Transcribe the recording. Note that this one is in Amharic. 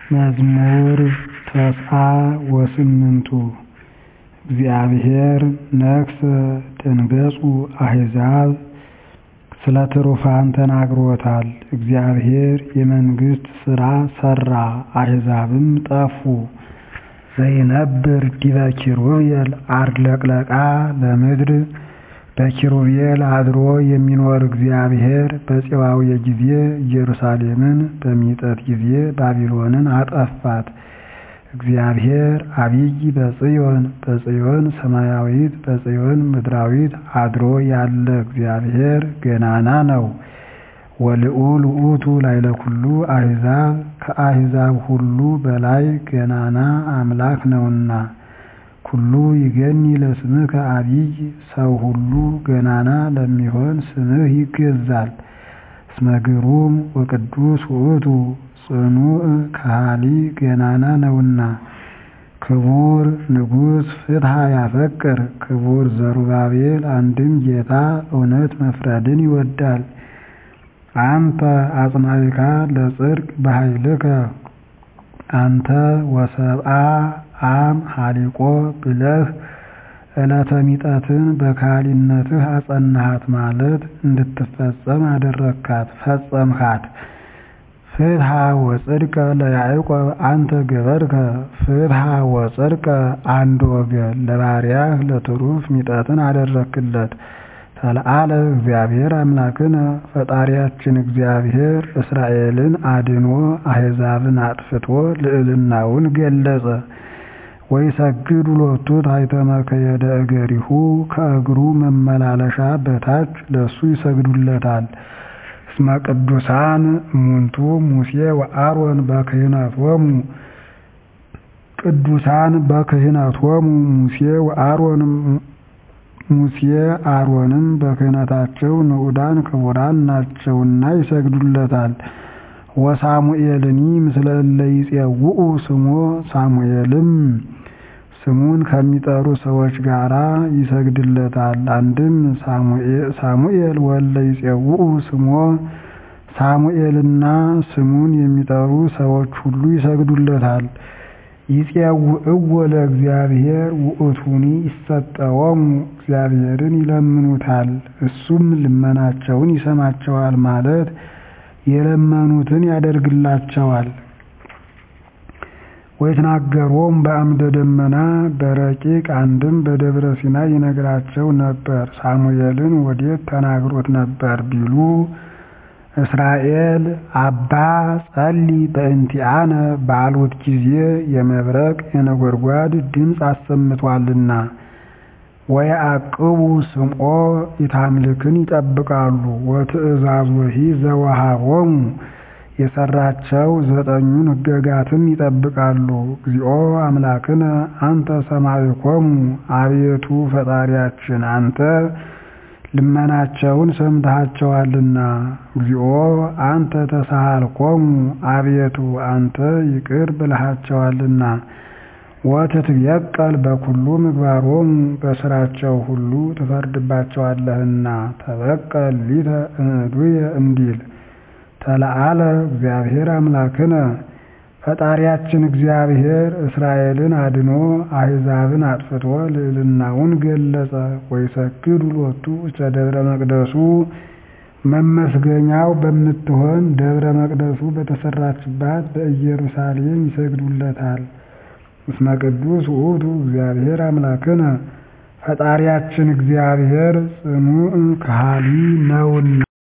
መዝሙር ተስዓ ወስምንቱ እግዚአብሔር ነግሠ ደንገጹ አሕዛብ ስለ ትሩፋን ተናግሮታል። እግዚአብሔር የመንግሥት ሥራ ሠራ አሕዛብም ጠፉ። ዘይነብር ዲበ ኪሩቤል አርለቅለቃ ለምድር በኪሩቤል አድሮ የሚኖር እግዚአብሔር በፄዋውየ ጊዜ ኢየሩሳሌምን በሚጠት ጊዜ ባቢሎንን አጠፋት። እግዚአብሔር አቢይ በጽዮን ሰማያዊት በጽዮን ምድራዊት አድሮ ያለ እግዚአብሔር ገናና ነው። ወልዑል ውእቱ ላዕለ ኩሉ አሕዛብ ከአሕዛብ ሁሉ በላይ ገናና አምላክ ነውና። ኩሉ ይገኒ ለስምከ አቢይ ሰው ሁሉ ገናና ለሚሆን ስምህ ይገዛል። እስመ ግሩም ወቅዱስ ውእቱ ጽኑዕ ከሃሊ ገናና ነውና። ክቡር ንጉሥ ፍትሐ ያፈቅር ክቡር ዘሩባቤል አንድም ጌታ እውነት መፍረድን ይወዳል። አንተ አጽናዕካ ለጽድቅ በኃይልከ አንተ ወሰብአ አም ሀሊቆ ብለህ ዕለተ ሚጠትን በካህሊነትህ አጸናሃት ማለት እንድትፈጸም አደረግካት ፈጸምካት። ፍትሐ ወጽድቀ ለያዕቆብ አንተ ገበርከ ፍትሐ ወጽድቀ አንድ ወገን ለባሪያህ ለትሩፍ ሚጠትን አደረክለት። ተለዓለ እግዚአብሔር አምላክነ ፈጣሪያችን እግዚአብሔር እስራኤልን አድኖ አሕዛብን አጥፍቶ ልዕልናውን ገለጸ። ወይሰግዱ ሎቱ ታሕተ መከየደ እገሪሁ ከእግሩ መመላለሻ በታች ለሱ ይሰግዱለታል። እስመ ቅዱሳን እሙንቱ ሙሴ ወአሮን በክህነቶሙ ቅዱሳን በክህነቶሙ ሙሴ አሮንም በክህነታቸው ንዑዳን ክቡራን ናቸውና ይሰግዱለታል። ወሳሙኤልኒ ምስለ እለ ይፄውኡ ስሞ ሳሙኤልም ስሙን ከሚጠሩ ሰዎች ጋር ይሰግድለታል። አንድም ሳሙኤል ወእለ ይፄውኡ ስሞ ሳሙኤልና ስሙን የሚጠሩ ሰዎች ሁሉ ይሰግዱለታል። ይፄውዕዎ ለእግዚአብሔር ውእቱኒ ይሰጠዎሙ እግዚአብሔርን ይለምኑታል እሱም ልመናቸውን ይሰማቸዋል ማለት የለመኑትን ያደርግላቸዋል። ወይትናገሮም በአምደ ደመና በረቂቅ አንድም በደብረ ሲና ይነግራቸው ነበር። ሳሙኤልን ወዴት ተናግሮት ነበር ቢሉ እስራኤል አባ ጸልይ በእንቲአነ ባሉት ጊዜ የመብረቅ የነጎድጓድ ድምፅ አሰምቷልና። ወየዐቅቡ ስምዖ ኢታምልክን ይጠብቃሉ። ወትእዛዞሂ ዘወሃቦሙ የሰራቸው 9ኙን ሕግጋትም ይጠብቃሉ። እግዚኦ አምላክነ አንተ ሰማዕኮሙ አቤቱ ፈጣሪያችን አንተ ልመናቸውን ሰምተሃቸዋልና። እግዚኦ አንተ ተሳሃልኮሙ አቤቱ አንተ ይቅር ብለሃቸዋልና። ወትትበቀል በኩሉ ምግባሮሙ በስራቸው ሁሉ ትፈርድባቸዋለህና። ተበቀል ሊተ እምዕዱየ እንዲል። ተለዓለ እግዚአብሔር አምላክነ ፈጣሪያችን እግዚአብሔር እስራኤልን አድኖ አሕዛብን አጥፍቶ ልዕልናውን ገለጸ። ወይሰግዱ ሎቱ ውስተ ደብረ መቅደሱ መመስገኛው በምትሆን ደብረ መቅደሱ በተሰራችባት በኢየሩሳሌም ይሰግዱለታል። እስመ ቅዱስ ውእቱ እግዚአብሔር አምላክነ ፈጣሪያችን እግዚአብሔር ጽኑዕ ከሃሊ ነውና።